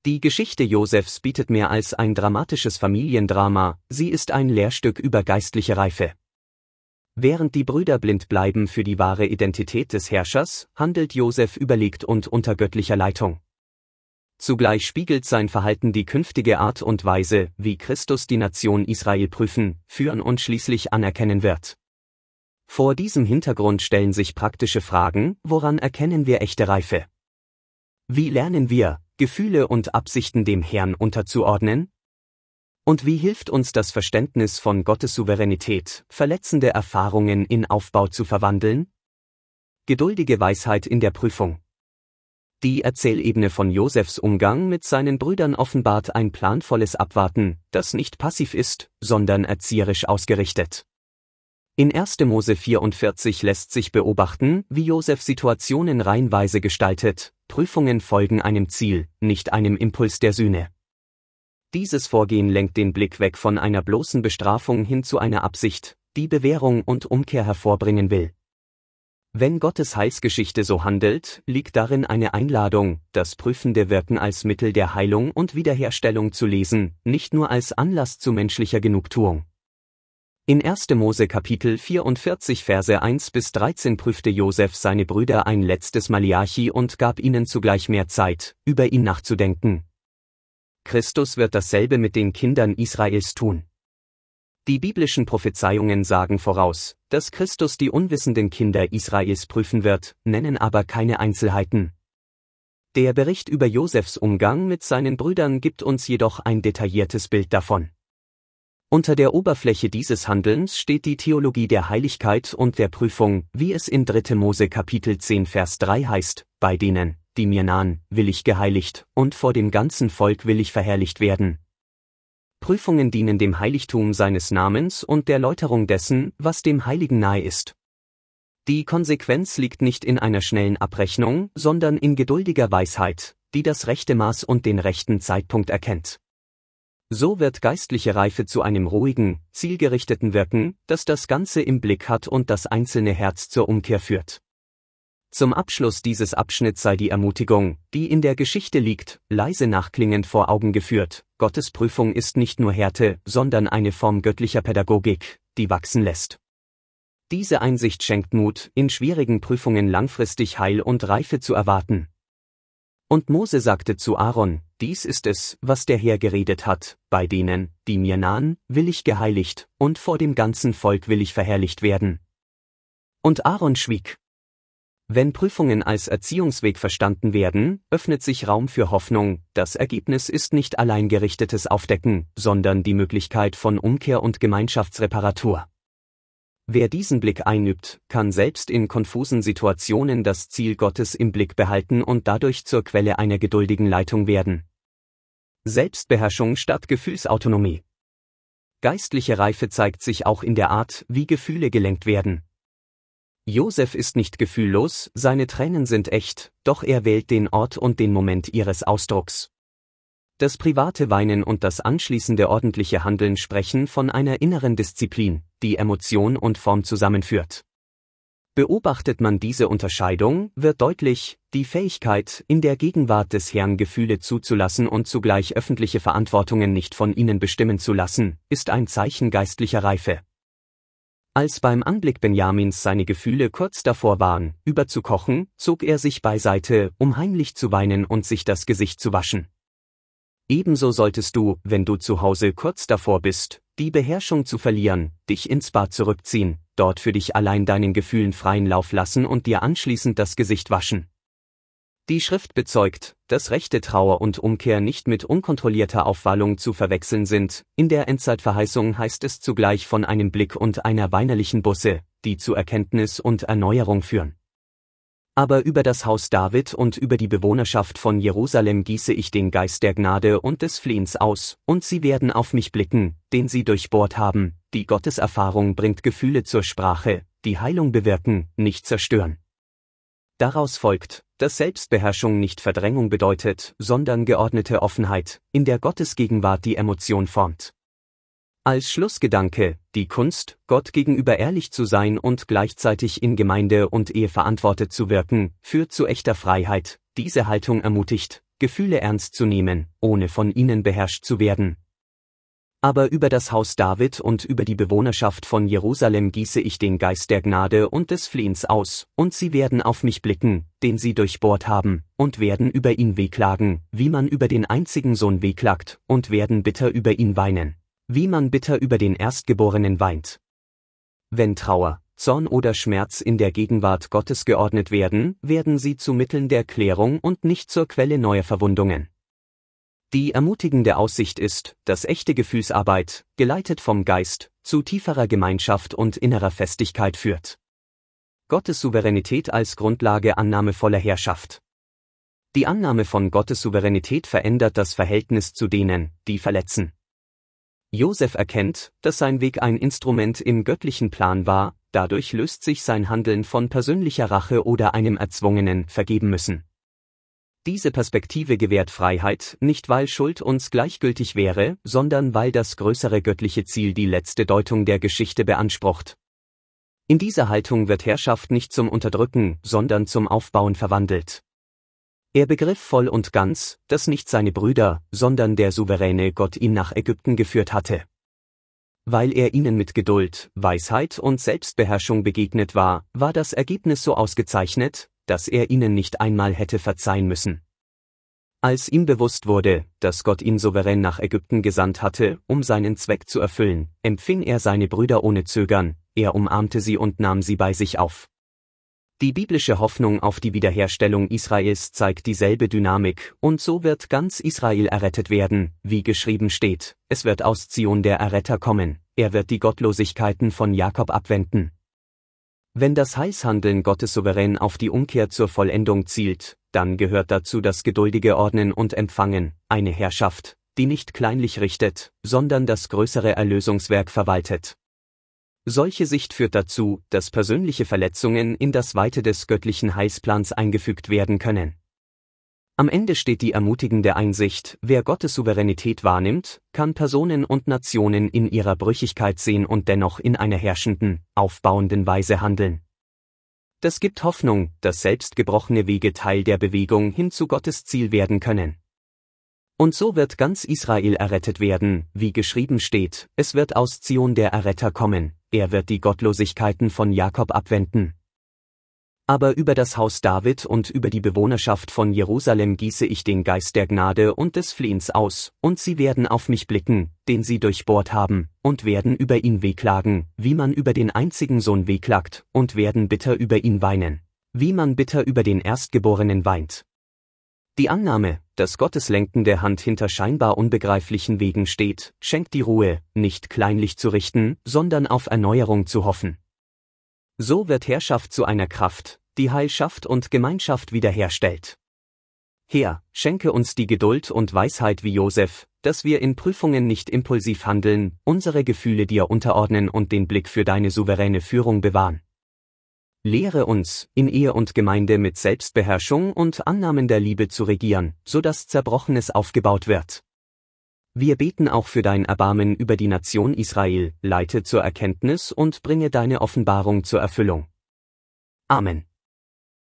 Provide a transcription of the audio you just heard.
Die Geschichte Josefs bietet mehr als ein dramatisches Familiendrama, sie ist ein Lehrstück über geistliche Reife. Während die Brüder blind bleiben für die wahre Identität des Herrschers, handelt Josef überlegt und unter göttlicher Leitung. Zugleich spiegelt sein Verhalten die künftige Art und Weise, wie Christus die Nation Israel prüfen, führen und schließlich anerkennen wird. Vor diesem Hintergrund stellen sich praktische Fragen: Woran erkennen wir echte Reife? Wie lernen wir, Gefühle und Absichten dem Herrn unterzuordnen? Und wie hilft uns das Verständnis von Gottes Souveränität, verletzende Erfahrungen in Aufbau zu verwandeln? Geduldige Weisheit in der Prüfung. Die Erzählebene von Josefs Umgang mit seinen Brüdern offenbart ein planvolles Abwarten, das nicht passiv ist, sondern erzieherisch ausgerichtet. In 1. Mose 44 lässt sich beobachten, wie Josef Situationen reihenweise gestaltet: Prüfungen folgen einem Ziel, nicht einem Impuls der Sühne. Dieses Vorgehen lenkt den Blick weg von einer bloßen Bestrafung hin zu einer Absicht, die Bewährung und Umkehr hervorbringen will. Wenn Gottes Heilsgeschichte so handelt, liegt darin eine Einladung, das prüfende Wirken als Mittel der Heilung und Wiederherstellung zu lesen, nicht nur als Anlass zu menschlicher Genugtuung. In 1. Mose Kapitel 44 Verse 1-13 prüfte Josef seine Brüder ein letztes Maliachi und gab ihnen zugleich mehr Zeit, über ihn nachzudenken. Christus wird dasselbe mit den Kindern Israels tun. Die biblischen Prophezeiungen sagen voraus, dass Christus die unwissenden Kinder Israels prüfen wird, nennen aber keine Einzelheiten. Der Bericht über Josefs Umgang mit seinen Brüdern gibt uns jedoch ein detailliertes Bild davon. Unter der Oberfläche dieses Handelns steht die Theologie der Heiligkeit und der Prüfung, wie es in 3. Mose Kapitel 10 Vers 3 heißt: Bei denen, die mir nahen, will ich geheiligt, und vor dem ganzen Volk will ich verherrlicht werden. Prüfungen dienen dem Heiligtum seines Namens und der Läuterung dessen, was dem Heiligen nahe ist. Die Konsequenz liegt nicht in einer schnellen Abrechnung, sondern in geduldiger Weisheit, die das rechte Maß und den rechten Zeitpunkt erkennt. So wird geistliche Reife zu einem ruhigen, zielgerichteten Wirken, das das Ganze im Blick hat und das einzelne Herz zur Umkehr führt. Zum Abschluss dieses Abschnitts sei die Ermutigung, die in der Geschichte liegt, leise nachklingend vor Augen geführt: Gottes Prüfung ist nicht nur Härte, sondern eine Form göttlicher Pädagogik, die wachsen lässt. Diese Einsicht schenkt Mut, in schwierigen Prüfungen langfristig Heil und Reife zu erwarten. Und Mose sagte zu Aaron: Dies ist es, was der Herr geredet hat: Bei denen, die mir nahen, will ich geheiligt, und vor dem ganzen Volk will ich verherrlicht werden. Und Aaron schwieg. Wenn Prüfungen als Erziehungsweg verstanden werden, öffnet sich Raum für Hoffnung. Das Ergebnis ist nicht allein gerichtetes Aufdecken, sondern die Möglichkeit von Umkehr und Gemeinschaftsreparatur. Wer diesen Blick einübt, kann selbst in konfusen Situationen das Ziel Gottes im Blick behalten und dadurch zur Quelle einer geduldigen Leitung werden. Selbstbeherrschung statt Gefühlsautonomie. Geistliche Reife zeigt sich auch in der Art, wie Gefühle gelenkt werden. Josef ist nicht gefühllos, seine Tränen sind echt, doch er wählt den Ort und den Moment ihres Ausdrucks. Das private Weinen und das anschließende ordentliche Handeln sprechen von einer inneren Disziplin, die Emotion und Form zusammenführt. Beobachtet man diese Unterscheidung, wird deutlich: Die Fähigkeit, in der Gegenwart des Herrn Gefühle zuzulassen und zugleich öffentliche Verantwortungen nicht von ihnen bestimmen zu lassen, ist ein Zeichen geistlicher Reife. Als beim Anblick Benjamins seine Gefühle kurz davor waren, überzukochen, zog er sich beiseite, um heimlich zu weinen und sich das Gesicht zu waschen. Ebenso solltest du, wenn du zu Hause kurz davor bist, die Beherrschung zu verlieren, dich ins Bad zurückziehen, dort für dich allein deinen Gefühlen freien Lauf lassen und dir anschließend das Gesicht waschen. Die Schrift bezeugt, dass rechte Trauer und Umkehr nicht mit unkontrollierter Aufwallung zu verwechseln sind. In der Endzeitverheißung heißt es zugleich von einem Blick und einer weinerlichen Busse, die zu Erkenntnis und Erneuerung führen. Aber über das Haus David und über die Bewohnerschaft von Jerusalem gieße ich den Geist der Gnade und des Flehens aus, und sie werden auf mich blicken, den sie durchbohrt haben. Die Gotteserfahrung bringt Gefühle zur Sprache, die Heilung bewirken, nicht zerstören. Daraus folgt, dass Selbstbeherrschung nicht Verdrängung bedeutet, sondern geordnete Offenheit, in der Gottes Gegenwart die Emotion formt. Als Schlussgedanke: Die Kunst, Gott gegenüber ehrlich zu sein und gleichzeitig in Gemeinde und Ehe verantwortet zu wirken, führt zu echter Freiheit. Diese Haltung ermutigt, Gefühle ernst zu nehmen, ohne von ihnen beherrscht zu werden. Aber über das Haus David und über die Bewohnerschaft von Jerusalem gieße ich den Geist der Gnade und des Flehens aus, und sie werden auf mich blicken, den sie durchbohrt haben, und werden über ihn wehklagen, wie man über den einzigen Sohn wehklagt, und werden bitter über ihn weinen, wie man bitter über den Erstgeborenen weint. Wenn Trauer, Zorn oder Schmerz in der Gegenwart Gottes geordnet werden, werden sie zu Mitteln der Klärung und nicht zur Quelle neuer Verwundungen. Die ermutigende Aussicht ist, dass echte Gefühlsarbeit, geleitet vom Geist, zu tieferer Gemeinschaft und innerer Festigkeit führt. Gottes Souveränität als Grundlage annahmevoller Herrschaft. Die Annahme von Gottes Souveränität verändert das Verhältnis zu denen, die verletzen. Josef erkennt, dass sein Weg ein Instrument im göttlichen Plan war, dadurch löst sich sein Handeln von persönlicher Rache oder einem erzwungenen Vergeben müssen. Diese Perspektive gewährt Freiheit, nicht weil Schuld uns gleichgültig wäre, sondern weil das größere göttliche Ziel die letzte Deutung der Geschichte beansprucht. In dieser Haltung wird Herrschaft nicht zum Unterdrücken, sondern zum Aufbauen verwandelt. Er begriff voll und ganz, dass nicht seine Brüder, sondern der souveräne Gott ihn nach Ägypten geführt hatte. Weil er ihnen mit Geduld, Weisheit und Selbstbeherrschung begegnet war, war das Ergebnis so ausgezeichnet, dass er ihnen nicht einmal hätte verzeihen müssen. Als ihm bewusst wurde, dass Gott ihn souverän nach Ägypten gesandt hatte, um seinen Zweck zu erfüllen, empfing er seine Brüder ohne Zögern, er umarmte sie und nahm sie bei sich auf. Die biblische Hoffnung auf die Wiederherstellung Israels zeigt dieselbe Dynamik, und so wird ganz Israel errettet werden, wie geschrieben steht, es wird aus Zion der Erretter kommen, er wird die Gottlosigkeiten von Jakob abwenden. Wenn das Heilshandeln Gottes souverän auf die Umkehr zur Vollendung zielt, dann gehört dazu das geduldige Ordnen und Empfangen, eine Herrschaft, die nicht kleinlich richtet, sondern das größere Erlösungswerk verwaltet. Solche Sicht führt dazu, dass persönliche Verletzungen in das Weite des göttlichen Heilsplans eingefügt werden können. Am Ende steht die ermutigende Einsicht, wer Gottes Souveränität wahrnimmt, kann Personen und Nationen in ihrer Brüchigkeit sehen und dennoch in einer herrschenden, aufbauenden Weise handeln. Das gibt Hoffnung, dass selbst gebrochene Wege Teil der Bewegung hin zu Gottes Ziel werden können. Und so wird ganz Israel errettet werden, wie geschrieben steht, es wird aus Zion der Erretter kommen, er wird die Gottlosigkeiten von Jakob abwenden. Aber über das Haus David und über die Bewohnerschaft von Jerusalem gieße ich den Geist der Gnade und des Flehens aus, und sie werden auf mich blicken, den sie durchbohrt haben, und werden über ihn wehklagen, wie man über den einzigen Sohn wehklagt, und werden bitter über ihn weinen, wie man bitter über den Erstgeborenen weint. Die Annahme, dass Gottes lenkende Hand hinter scheinbar unbegreiflichen Wegen steht, schenkt die Ruhe, nicht kleinlich zu richten, sondern auf Erneuerung zu hoffen. So wird Herrschaft zu einer Kraft, die Heil schafft und Gemeinschaft wiederherstellt. Herr, schenke uns die Geduld und Weisheit wie Josef, dass wir in Prüfungen nicht impulsiv handeln, unsere Gefühle dir unterordnen und den Blick für deine souveräne Führung bewahren. Lehre uns, in Ehe und Gemeinde mit Selbstbeherrschung und Annahmen der Liebe zu regieren, so dass Zerbrochenes aufgebaut wird. Wir beten auch für dein Erbarmen über die Nation Israel, leite zur Erkenntnis und bringe deine Offenbarung zur Erfüllung. Amen.